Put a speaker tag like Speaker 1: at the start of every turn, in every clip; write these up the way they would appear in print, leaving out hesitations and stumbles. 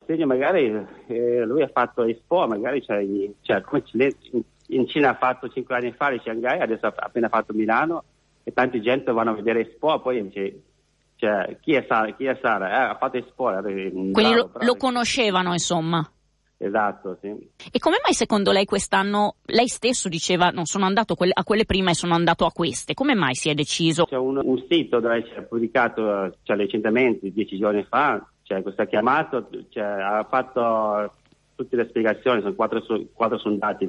Speaker 1: segno magari lui ha fatto Expo, magari come in Cina ha fatto 5 anni fa di Shanghai, adesso ha appena fatto Milano e tanta gente vanno a vedere Expo, poi dice chi è Sara? Ha fatto Expo.
Speaker 2: Quindi lo conoscevano, insomma.
Speaker 1: Esatto, sì.
Speaker 2: E come mai secondo lei quest'anno, lei stesso diceva non sono andato a quelle prima e sono andato a queste, come mai si è deciso?
Speaker 1: C'è un sito dove c'è pubblicato recentemente, 10 giorni fa, questo ha chiamato, ha fatto tutte le spiegazioni, sono 4 sondati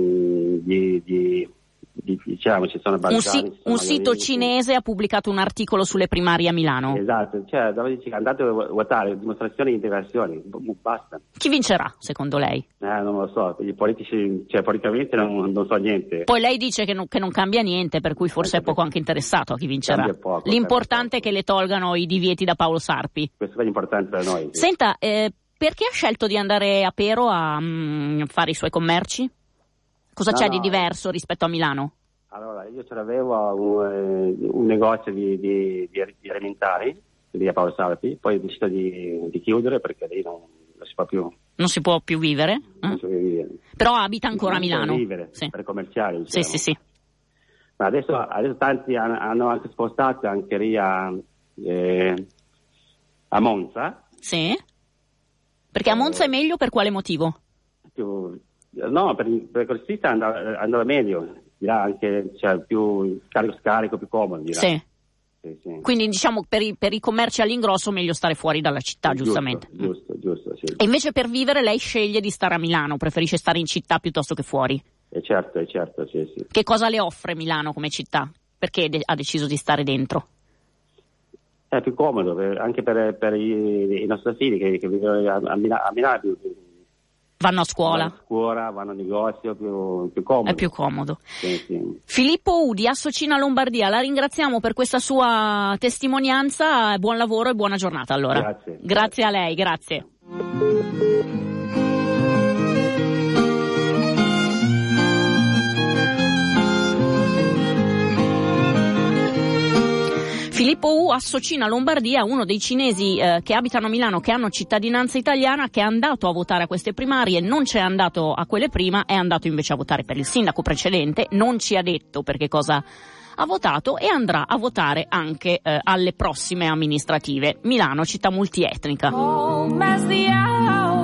Speaker 1: diciamo, ci sono basati.
Speaker 2: Un sito cinese ha pubblicato un articolo sulle primarie a Milano.
Speaker 1: Esatto, dove dice andate a votare, dimostrazioni di integrazione, basta.
Speaker 2: Chi vincerà, secondo lei?
Speaker 1: Non lo so, i politici, politicamente non so niente.
Speaker 2: Poi lei dice che non cambia niente, per cui forse è poco anche interessato a chi vincerà. L'importante è che le tolgano i divieti da Paolo Sarpi.
Speaker 1: Questo è l'importante per noi. Sì.
Speaker 2: Senta, perché ha scelto di andare a Pero a fare i suoi commerci? Cosa c'è di diverso rispetto a Milano?
Speaker 1: Allora, io ce l'avevo un negozio di alimentari, lì a Paolo Sarpi, poi ho deciso di chiudere perché lì non si può più.
Speaker 2: Non si può più vivere?
Speaker 1: Non si può più vivere.
Speaker 2: Però abita ancora a Milano?
Speaker 1: Per vivere, sì. Per commerciare. Diciamo.
Speaker 2: Sì.
Speaker 1: Ma adesso tanti hanno anche spostato anche lì a Monza.
Speaker 2: Sì? Perché a Monza è meglio per quale motivo?
Speaker 1: No, per così andava meglio, dirà anche più scarico, più comodo.
Speaker 2: Sì. Quindi diciamo per i commerci all'ingrosso meglio stare fuori dalla città, giustamente.
Speaker 1: Giusto, sì.
Speaker 2: E invece per vivere lei sceglie di stare a Milano, preferisce stare in città piuttosto che fuori?
Speaker 1: Certo, sì.
Speaker 2: Che cosa le offre Milano come città? Perché ha deciso di stare dentro?
Speaker 1: È più comodo, anche per i nostri figli che vivono a Milano.
Speaker 2: Vanno a scuola?
Speaker 1: Vanno a negozio, più comodo.
Speaker 2: È più comodo.
Speaker 1: Sì.
Speaker 2: Filippo Udi, Associna Lombardia, la ringraziamo per questa sua testimonianza, buon lavoro e buona giornata allora. Grazie a lei, grazie. Filippo U, Associna Lombardia, uno dei cinesi che abitano a Milano, che hanno cittadinanza italiana, che è andato a votare a queste primarie, non c'è andato a quelle prima, è andato invece a votare per il sindaco precedente, non ci ha detto per che cosa ha votato e andrà a votare anche alle prossime amministrative. Milano, città multietnica.